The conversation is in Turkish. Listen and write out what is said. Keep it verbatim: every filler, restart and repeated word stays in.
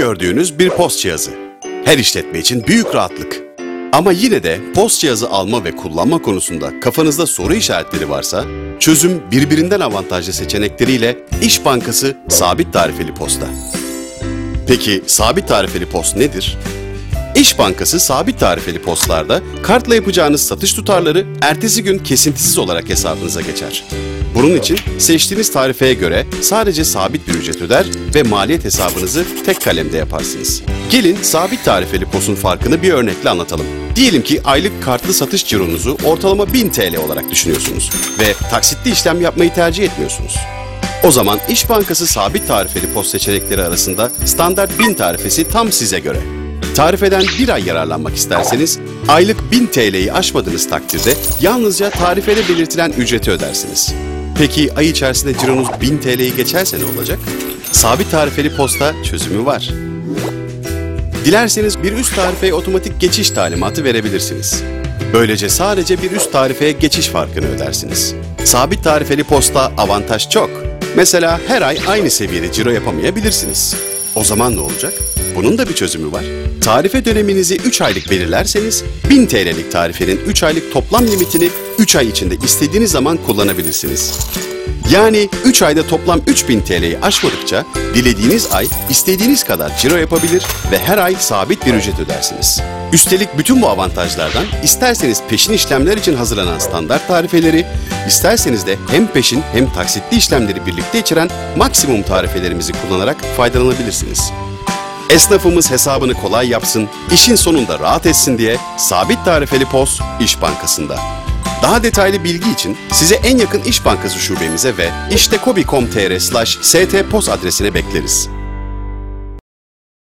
gördüğünüz bir post cihazı. Her işletme için büyük rahatlık. Ama yine de post cihazı alma ve kullanma konusunda kafanızda soru işaretleri varsa, çözüm birbirinden avantajlı seçenekleriyle İş Bankası sabit tarifeli posta. Peki sabit tarifeli post nedir? İş Bankası sabit tarifeli postlarda kartla yapacağınız satış tutarları ertesi gün kesintisiz olarak hesabınıza geçer. Bunun için seçtiğiniz tarifeye göre sadece sabit bir ücret öder ve maliyet hesabınızı tek kalemde yaparsınız. Gelin sabit tarifeli postun farkını bir örnekle anlatalım. Diyelim ki aylık kartlı satış cironuzu ortalama bin TL olarak düşünüyorsunuz ve taksitli işlem yapmayı tercih etmiyorsunuz. O zaman İş Bankası sabit tarifeli post seçenekleri arasında standart bin tarifesi tam size göre. Tarifeden bir ay yararlanmak isterseniz, aylık bin TL'yi aşmadığınız takdirde yalnızca tarifede belirtilen ücreti ödersiniz. Peki ay içerisinde cironuz bin TL'yi geçerse ne olacak? Sabit tarifeli posta çözümü var. Dilerseniz bir üst tarifeye otomatik geçiş talimatı verebilirsiniz. Böylece sadece bir üst tarifeye geçiş farkını ödersiniz. Sabit tarifeli posta avantaj çok. Mesela her ay aynı seviyede ciro yapamayabilirsiniz. O zaman ne olacak? Bunun da bir çözümü var. Tarife döneminizi üç aylık belirlerseniz, bin TL'lik tarifenin üç aylık toplam limitini üç ay içinde istediğiniz zaman kullanabilirsiniz. Yani üç ayda toplam üç bin TL'yi aşmadıkça dilediğiniz ay istediğiniz kadar ciro yapabilir ve her ay sabit bir ücret ödersiniz. Üstelik bütün bu avantajlardan isterseniz peşin işlemler için hazırlanan standart tarifeleri, isterseniz de hem peşin hem taksitli işlemleri birlikte içeren maksimum tarifelerimizi kullanarak faydalanabilirsiniz. Esnafımız hesabını kolay yapsın, işin sonunda rahat etsin diye sabit tarifeli post İş Bankası'nda. Daha detaylı bilgi için size en yakın İş Bankası şubemize ve iştekobi nokta com nokta tr slash stpost adresine bekleriz.